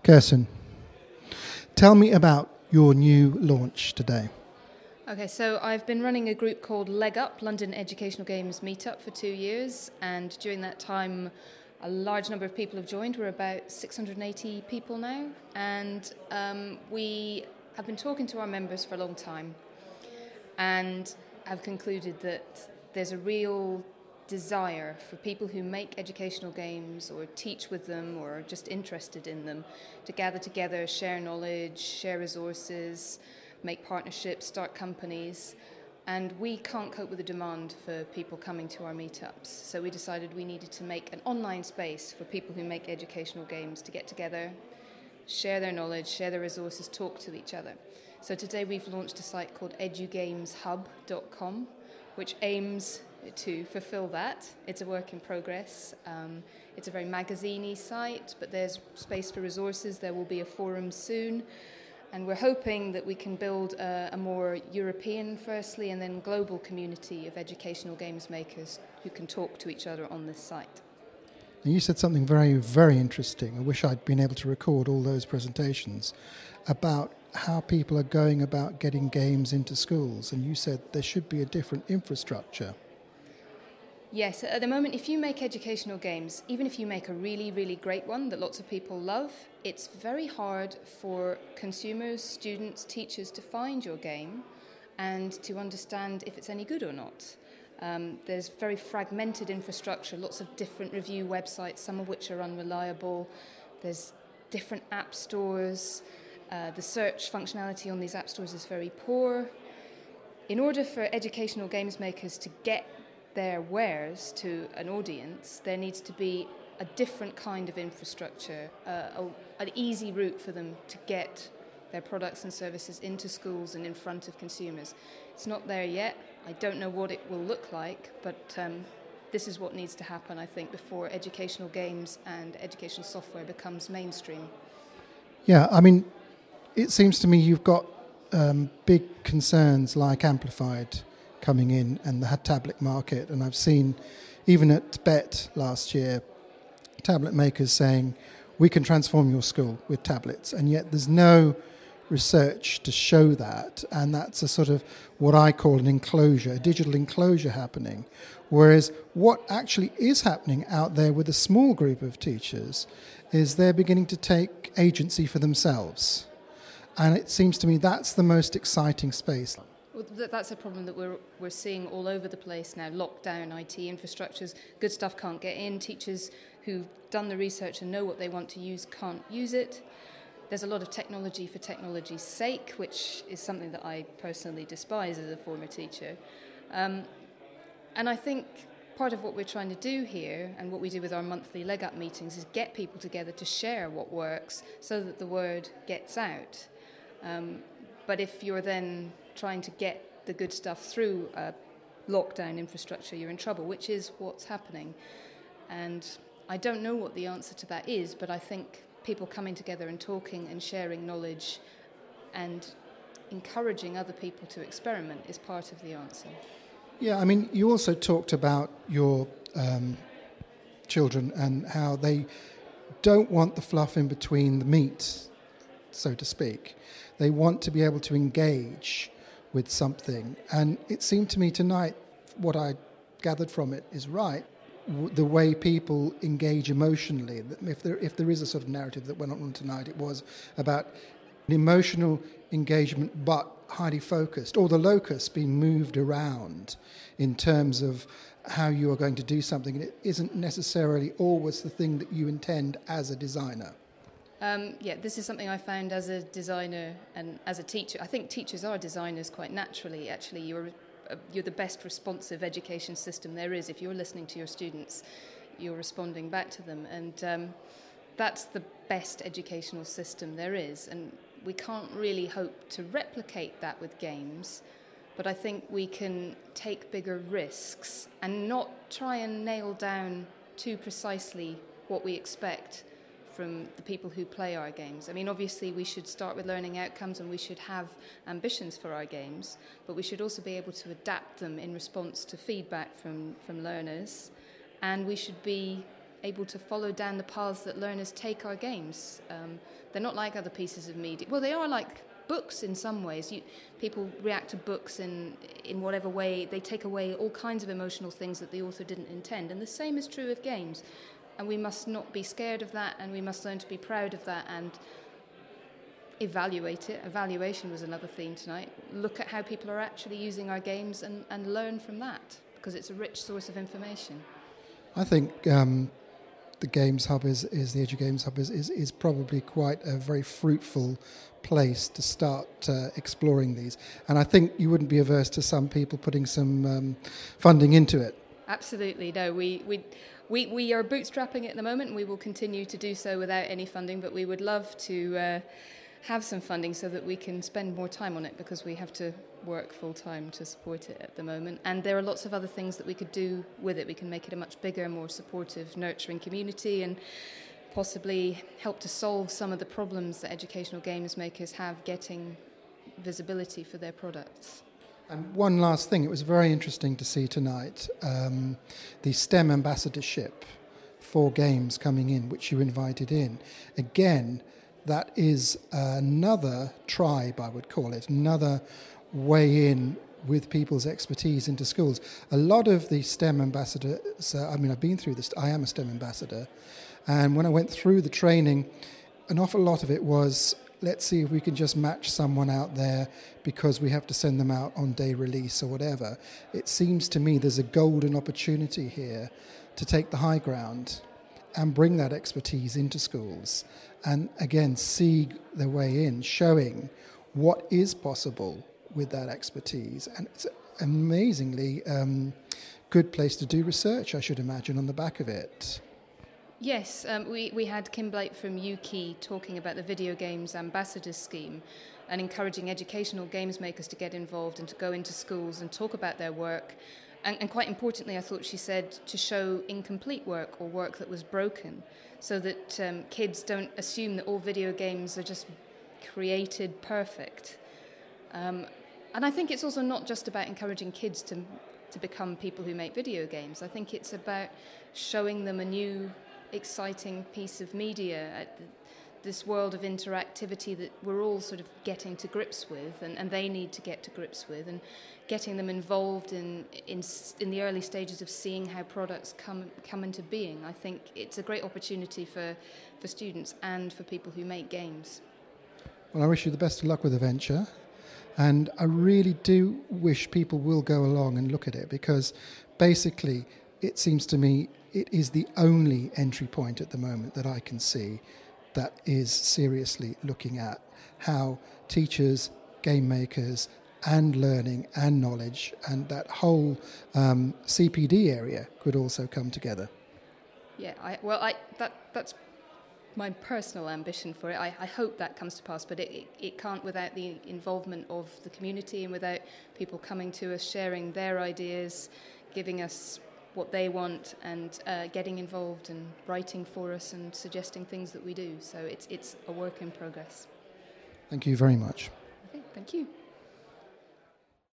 Kirsten, tell me about your new launch today. Okay, so I've been running a group called Leg Up, London Educational Games Meetup, for 2 years, and during that time a large number of people have joined. We're about 680 people now, and we have been talking to our members for a long time and have concluded that there's a real desire for people who make educational games or teach with them or are just interested in them to gather together, share knowledge, share resources, make partnerships, start companies. And we can't cope with the demand for people coming to our meetups. So we decided we needed to make an online space for people who make educational games to get together, share their knowledge, share their resources, talk to each other. So today we've launched a site called edugameshub.com, which aims to fulfill that. It's a work in progress. It's a very magazine-y site, but there's space for resources. There will be a forum soon. And we're hoping that we can build a more European, firstly, and then global community of educational games makers who can talk to each other on this site. And you said something very, very interesting. I wish I'd been able to record all those presentations about how people are going about getting games into schools. And you said there should be a different infrastructure. Yes, at the moment, if you make educational games, even if you make a really, really great one that lots of people love, it's very hard for consumers, students, teachers to find your game and to understand if it's any good or not. There's very fragmented infrastructure, lots of different review websites, some of which are unreliable. There's different app stores. The search functionality on these app stores is very poor. In order for educational games makers to get their wares to an audience, there needs to be a different kind of infrastructure, an easy route for them to get their products and services into schools and in front of consumers. It's not there yet. I don't know what it will look like, but this is what needs to happen, I think, before educational games and educational software becomes mainstream. Yeah, I mean, it seems to me you've got big concerns like Amplified coming in and the tablet market, and I've seen even at BET last year tablet makers saying we can transform your school with tablets, and yet there's no research to show that, and that's a sort of what I call an enclosure, a digital enclosure happening, whereas what actually is happening out there with a small group of teachers is they're beginning to take agency for themselves, and it seems to me that's the most exciting space. Well, that's a problem that we're seeing all over the place now. Lockdown, IT infrastructures, good stuff can't get in. Teachers who've done the research and know what they want to use can't use it. There's a lot of technology for technology's sake, which is something that I personally despise as a former teacher. And I think part of what we're trying to do here, and what we do with our monthly Leg Up meetings, is get people together to share what works so that the word gets out. But if you're then trying to get the good stuff through a lockdown infrastructure, you're in trouble, which is what's happening. And I don't know what the answer to that is, but I think people coming together and talking and sharing knowledge and encouraging other people to experiment is part of the answer. Yeah, I mean, you also talked about your children and how they don't want the fluff in between the meat, so to speak. They want to be able to engage with something. And it seemed to me tonight, what I gathered from it is right, the way people engage emotionally. If there is a sort of narrative that went on tonight, it was about an emotional engagement but highly focused, or the locus being moved around in terms of how you are going to do something. And it isn't necessarily always the thing that you intend as a designer. This is something I found as a designer and as a teacher. I think teachers are designers quite naturally. Actually, you're the best responsive education system there is. If you're listening to your students, you're responding back to them. And that's the best educational system there is. And we can't really hope to replicate that with games. But I think we can take bigger risks and not try and nail down too precisely what we expect from the people who play our games. I mean, obviously we should start with learning outcomes and we should have ambitions for our games, but we should also be able to adapt them in response to feedback from learners, and we should be able to follow down the paths that learners take our games. They're not like other pieces of media. Well, they are like books in some ways. People react to books in whatever way. They take away all kinds of emotional things that the author didn't intend. And the same is true of games. And we must not be scared of that, and we must learn to be proud of that and evaluate it. Evaluation was another theme tonight. Look at how people are actually using our games and learn from that, because it's a rich source of information. I think the Games Hub the Edu Games Hub is probably quite a very fruitful place to start exploring these. And I think you wouldn't be averse to some people putting some funding into it. Absolutely, no. We are bootstrapping it at the moment, and we will continue to do so without any funding, but we would love to have some funding so that we can spend more time on it, because we have to work full time to support it at the moment. And there are lots of other things that we could do with it. We can make it a much bigger, more supportive, nurturing community, and possibly help to solve some of the problems that educational games makers have getting visibility for their products. And one last thing, it was very interesting to see tonight the STEM ambassadorship for games coming in, which you invited in. Again, that is another tribe, I would call it, another way in with people's expertise into schools. A lot of the STEM ambassadors, I've been through this, I am a STEM ambassador, and when I went through the training, an awful lot of it was, let's see if we can just match someone out there because we have to send them out on day release or whatever. It seems to me there's a golden opportunity here to take the high ground and bring that expertise into schools and, again, see their way in, showing what is possible with that expertise. And it's an amazingly good place to do research, I should imagine, on the back of it. Yes, we had Kim Blake from UKey talking about the Video Games Ambassadors Scheme and encouraging educational games makers to get involved and to go into schools and talk about their work. And quite importantly, I thought she said to show incomplete work or work that was broken, so that kids don't assume that all video games are just created perfect. And I think it's also not just about encouraging kids to become people who make video games. I think it's about showing them a new, exciting piece of media, this world of interactivity that we're all sort of getting to grips with, and they need to get to grips with, and getting them involved in the early stages of seeing how products come into being. I think it's a great opportunity for students and for people who make games. Well, I wish you the best of luck with the venture, and I really do wish people will go along and look at it, because basically it seems to me it is the only entry point at the moment that I can see that is seriously looking at how teachers, game makers, and learning and knowledge and that whole CPD area could also come together. Yeah, that's my personal ambition for it. I hope that comes to pass, but it can't without the involvement of the community and without people coming to us, sharing their ideas, giving us what they want, and getting involved and writing for us and suggesting things that we do. So it's a work in progress. Thank you very much. Okay, thank you.